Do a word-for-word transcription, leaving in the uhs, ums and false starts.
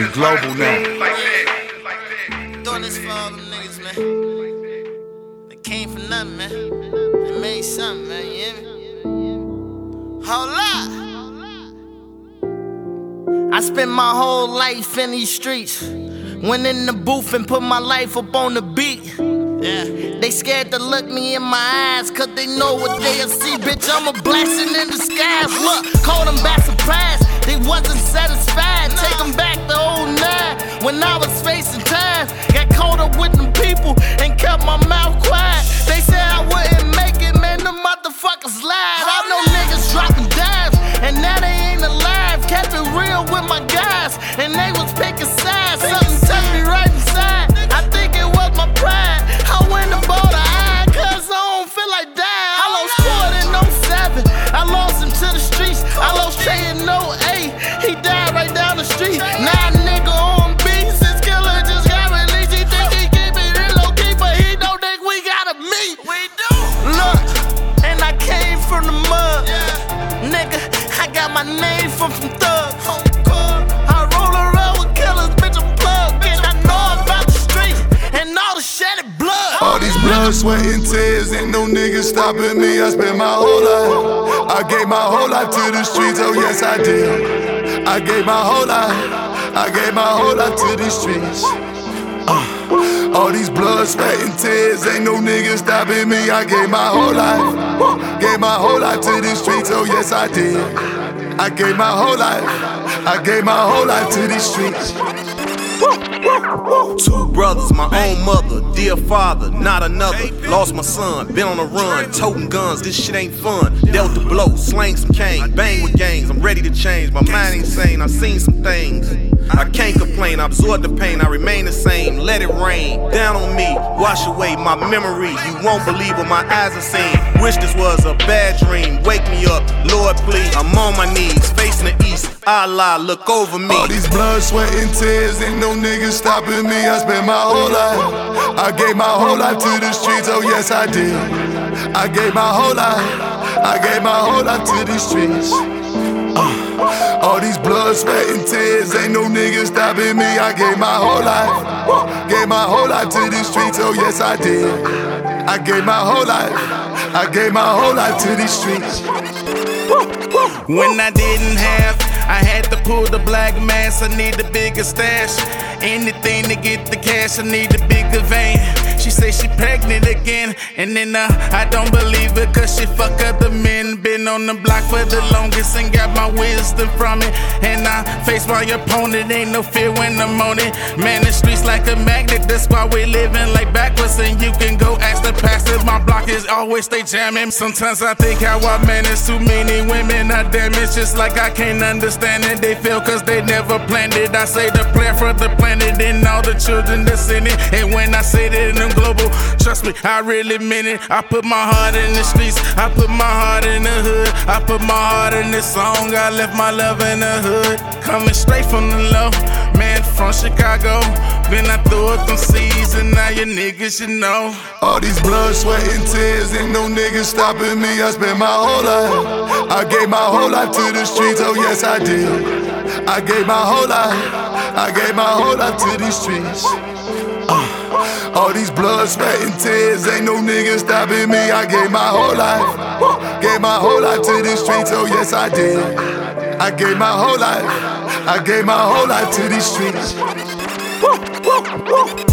We global now. Doing this for all them niggas, man. They came for nothing, man. They made something, man. You hear me? Hold up. I spent my whole life in these streets. Went in the booth and put my life up on the beat. Yeah. They scared to look me in my eyes, cause they know what they'll see. Bitch, I'm a blessing in disguise. Look, caught them by surprise. They wasn't satisfied. Take them back to oh nine, when I was facing time. Got caught up with them people and kept my mouth quiet. They said I wouldn't make it, man, the motherfuckers lied. I know niggas dropping dimes, and now they ain't alive. Kept it real with my guys, and they was picking sides. Something touched me right inside. I think it was my pride. I went and bought an eye, cause I don't feel like dying. I lost Ford in oh seven, I lost him to the streets. I lost Trey in oh eight, he died right down the street. Now a nigga on beats, his killer just got released. He think he keep it real low key, but he don't think we gotta meet. We do. Look, and I came from the mud, yeah. Nigga, I got my name from some thugs. I roll around with killers, bitch, I'm plugged in. I know about the street and all the shedded blood. All these blood, sweat, and tears, ain't no niggas stopping me. I spent my whole life, I gave my whole life to the streets, oh yes I did. I gave my whole life, I gave my whole life to the streets. uh, All these blood, sweat, and tears, ain't no niggas stopping me. I gave my whole life, gave my whole life to the streets, oh yes I did. I gave my whole life, I gave my whole life to these streets. Two brothers, my own mother, dear father, not another. Lost my son, been on the run, toting guns, this shit ain't fun. Dealt the blow, slang some cane, bang with gangs, I'm ready to change. My mind ain't sane, I've seen some things. I can't complain, I absorb the pain, I remain the same. Let it rain, down on me, wash away my memory. You won't believe what my eyes have seen. Wish this was a bad dream, wake me up, Lord please. I'm on my knees, facing the east, Allah look over me. All these blood, sweat, and tears, ain't no niggas stopping me. I spent my whole life, I gave my whole life to the streets, oh yes I did. I gave my whole life, I gave my whole life to these streets. uh, All these blood, sweat, and tears, ain't no niggas stopping me. I gave my whole life, gave my whole life to these streets, oh yes I did. I gave my whole life, I gave my whole life to these streets. When I didn't have, I had to pull the black mass, I need a bigger stash. Anything to get the cash, I need a bigger vein. She say she pregnant again, and then uh, I don't believe it, cause she fuck other men. Been on the block for the longest and got my wisdom from it. And I face my opponent, ain't no fear when I'm on it. Man, the streets like a magnet, that's why we living like backwards. And you can go ask the pastor, my block is always stay jamming. Sometimes I think how I manage too many women, I damage just like I can't understand it. They feel cause they never planned it. I say the plan for the planet and all the children that's in it. And when I say that I'm global, trust me, I really mean it. I put my heart in the streets, I put my heart in the hood, I put my heart in this song, I left my love in the hood. Coming straight from the low, man from Chicago. Been I threw up them seeds and now you niggas should know. All these blood, sweat, and tears, ain't no niggas stopping me. I spent my whole life, I gave my whole life to the streets, oh yes I did. I gave my whole life, I gave my whole life to these streets. uh, All these blood, sweat, and tears, ain't no niggas stopping me. I gave my whole life, gave my whole life to these streets, oh yes I did. I gave my whole life, I gave my whole life to these streets.